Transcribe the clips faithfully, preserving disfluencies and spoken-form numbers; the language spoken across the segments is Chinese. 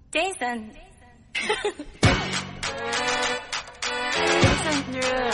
Jason. Jason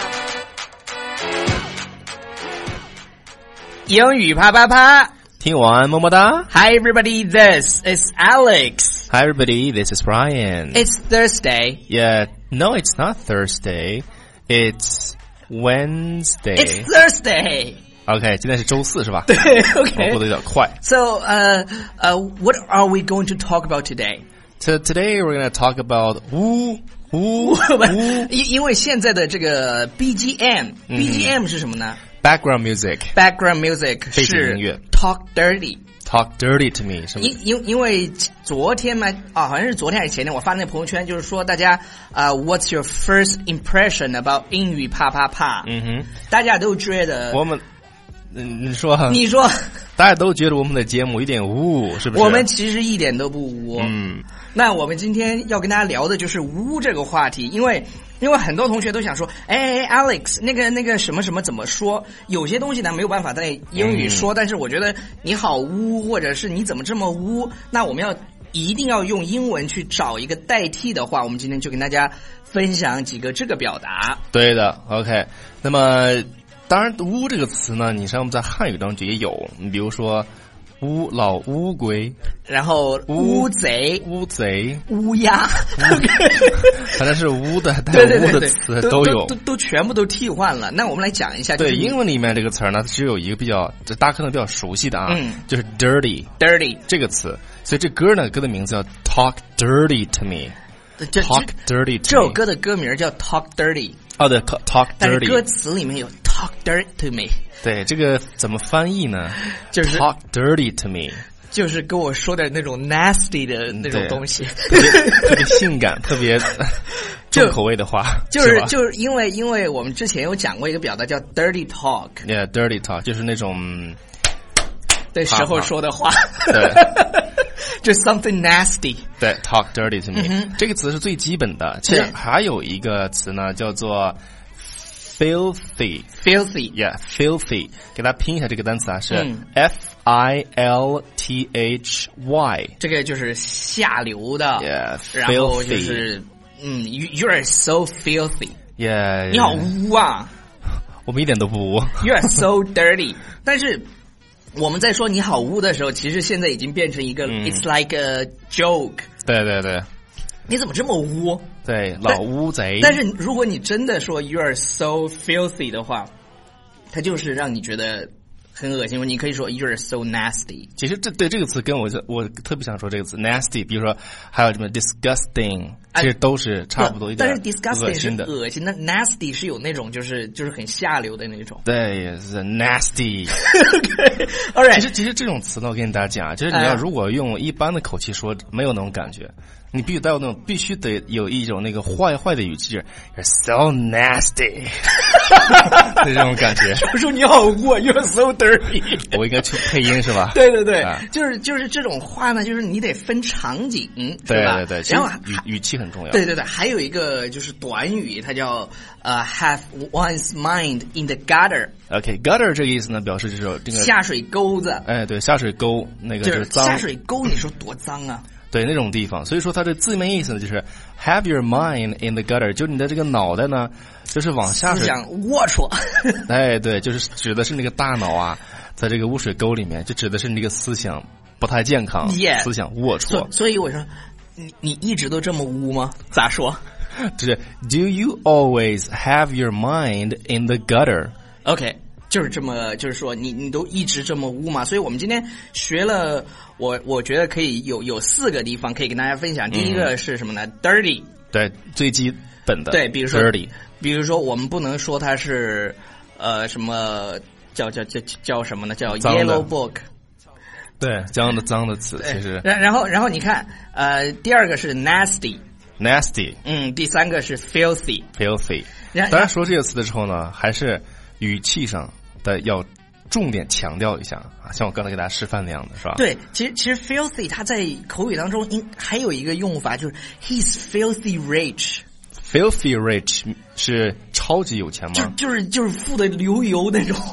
英语啪啪啪， 听完么么哒。 Hi everybody, this is Alex. Hi everybody, this is Brian. It's Thursday. Yeah, no, it's not Thursday. It's Wednesday. It's Thursday. OK, 今天是周四是吧？ 对 ，OK. 过得有点快。 So, uh, uh, what are we going to talk about today? So today we're going to talk about 呜呜呜因因为现在的这个 B G M，B G M 是什么呢？ background music. Background music 背景是音乐 Talk Dirty。Talk dirty to me 是吗？ 因因因为昨天嘛，啊，好像是昨天还是前天，我发那朋友圈，就是说大家啊、uh, ，What's your first impression about 英语啪啪啪？ 嗯哼， 大家都觉得我们，嗯，你说， 你说， 大家都觉得我们的节目有点污，是不是？ 我们其实一点都不污。 嗯， 那我们今天要跟大家聊的就是污这个话题，因为因为很多同学都想说，哎 ，Alex， 那个那个什么什么怎么说？有些东西呢没有办法在英语说，嗯、但是我觉得你好污，或者是你怎么这么污？那我们要一定要用英文去找一个代替的话，我们今天就跟大家分享几个这个表达。 对的 ，OK。那么当然，污这个词呢，你像我们在汉语当中也有，你比如说乌老乌龟， 然后乌贼、 乌贼、 乌鸦， 反正是污的带对对对污的词都有， 都 都, 都, 都全部都替换了。那我们来讲一下， 对，英文里面这个词儿呢，只有一个比较，大家可能比较熟悉的啊， 嗯， 就是 dirty，dirty 这个词。所以这歌呢，歌的名字叫 Talk Dirty to Me。Talk Dirty to Me， 这首歌的歌名叫 Talk Dirty。 哦，对 ，Talk Dirty， 但是歌词里面有 Talk Dirty to Me。 对，这个怎么翻译呢？ 就是 Talk Dirty to Me， 就是跟我说点那种 nasty 的那种东西， 特别特别性感，特别重口味的话， 就是就是因为因为我们之前有讲过一个表达叫 dirty talk。Yeah，dirty talk 就是那种对时候说的话。 对。 就 something nasty， 对 ，talk dirty to me，、 嗯、 这个词是最基本的。其实还有一个词呢，叫做 filthy，filthy，yeah， filthy。给大家拼一下这个单词啊，是 F I L T H Y， 这个就是下流的 ，yeah， 然后就是嗯 ，you you are so filthy，yeah， 你好污啊， 我们一点都不污 ，you are so dirty， 但是。我们在说你好污的时候，其实现在已经变成一个、嗯、it's like a joke。 对对对， 你怎么这么污？ 对，老污贼。 但是如果你真的说 you are so filthy 的话，它就是让你觉得很恶心。你可以说 you are so nasty。 其实这对这个词跟我我特别想说这个词 nasty， 比如说还有什么 disgusting， 其实都是差不多一点。 但是 disgusting 是恶心的 ，nasty 是有那种就是就是很下流的那种。 对，是 nasty。All right， 其实其实这种词呢，我跟大家讲，就是你要如果用一般的口气说，没有那种感觉。你必须带有那种，必须得有一种那个坏坏的语气 ，You're so nasty， 这种感觉。 我说你好污 ，You're so dirty。 我应该去配音是吧？ 对对对， 啊、 就是就是这种话呢，就是你得分场景， 对是吧？ 对对， 然后语语气很重要。 对对对，还有一个就是短语，它叫呃、uh, have one's mind in the gutter。OK，gutter、 okay, 这个意思呢，表示就是这个下水沟子。 哎，对，下水沟那个就是脏。 下水沟，你说多脏啊？ 对，那种地方，所以说它的字面意思呢，就是 have your mind in the gutter， 就是你的这个脑袋呢，就是往下水， 思想龌龊。 哎，对，就是指的是那个大脑啊，在这个污水沟里面，就指的是你这个思想不太健康， yeah, 思想龌龊。 所, 所以我说，你你一直都这么污吗？咋说？ 就是 Do you always have your mind in the gutter？ OK。就是这么，就是说你你都一直这么污嘛，所以我们今天学了，我我觉得可以有有四个地方可以跟大家分享。第一个是什么呢、嗯、？dirty， 对，最基本的， 对，比如说 dirty， 比如说我们不能说它是呃什么叫叫叫叫什么呢？叫 yellow book， 对，脏的脏的词，其实。 然然后然后你看，呃，第二个是 nasty，nasty， 嗯， 第三个是 filthy，filthy。 当然说这个词的时候呢，还是语气上的要重点强调一下啊，像我刚才给大家示范那样的是吧？ 对，其实其实 filthy 它在口语当中应还有一个用法，就是 he's filthy rich。filthy rich 是超级有钱吗？ 就就是就是富得流油那种。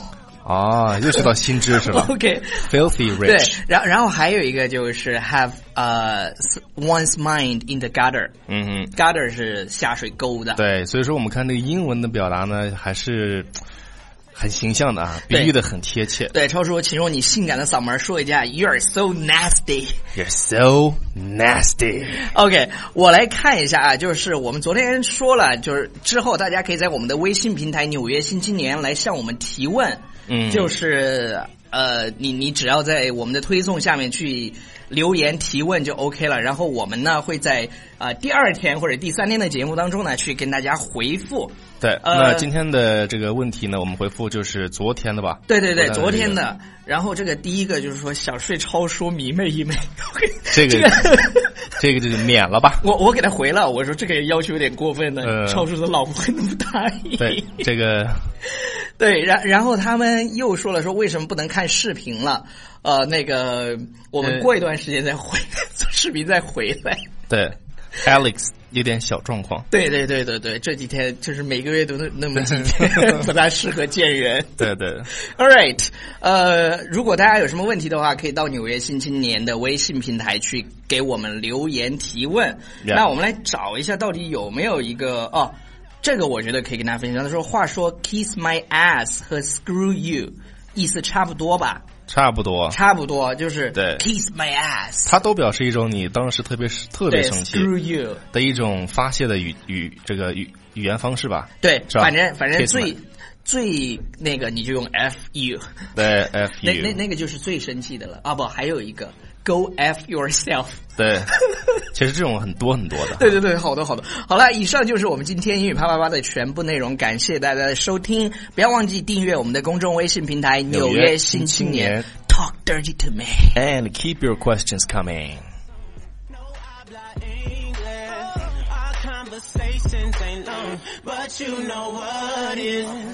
啊，又学到新知识了。 OK，filthy rich。 对，然然后还有一个就是 have 呃、uh, one's mind in the gutter。 嗯哼 ，gutter 是下水沟的。 对，所以说我们看这个英文的表达呢，还是很形象的啊，比喻的很贴切。 对，超叔，请用你性感的嗓门说一下 ，You're so nasty。 You're so nasty。 OK， 我来看一下啊，就是我们昨天说了，就是之后大家可以在我们的微信平台《纽约新青年》来向我们提问。 嗯， 就是呃，你你只要在我们的推送下面去留言提问就 OK 了，然后我们呢会在呃第二天或者第三天的节目当中呢去跟大家回复。 对， 呃、 那今天的这个问题呢，我们回复就是昨天的吧？ 对对对，昨天的。然后这个第一个就是说想睡超说迷妹一枚， 这个这个就免了吧。 我我给他回了，我说这个要求有点过分的， 呃、 超叔的老婆会那么答应？ 对，这个对，然然后他们又说了说为什么不能看视频了？呃，那个我们过一段时间再回、呃、视频再回来。 对 ，Alex 有点小状况。 对对对对对，这几天就是每个月都那么几天，不大适合见人。 对对。 All right， 呃，如果大家有什么问题的话，可以到纽约新青年的微信平台去给我们留言提问。Yeah. 那我们来找一下，到底有没有一个哦，这个我觉得可以跟大家分享。他说，话说 kiss my ass 和 screw you 意思差不多吧？ 差不多， 差不多，就是对 kiss my ass， 它都表示一种你当时特别特别生气 screw you 的一种发泄的语语这个语语言方式吧。 对， 是吧？ 反正反正最最那个你就用 F you， 对 F you， 那那那个就是最生气的了啊！不，还有一个 Go F yourself。 对，其实这种很多很多的。 对对对，好的好的，好了，以上就是我们今天英语啪啪啪的全部内容，感谢大家的收听，不要忘记订阅我们的公众微信平台《纽约新青年》。Talk dirty to me and keep your questions coming. Conversations ain't long, but you know what is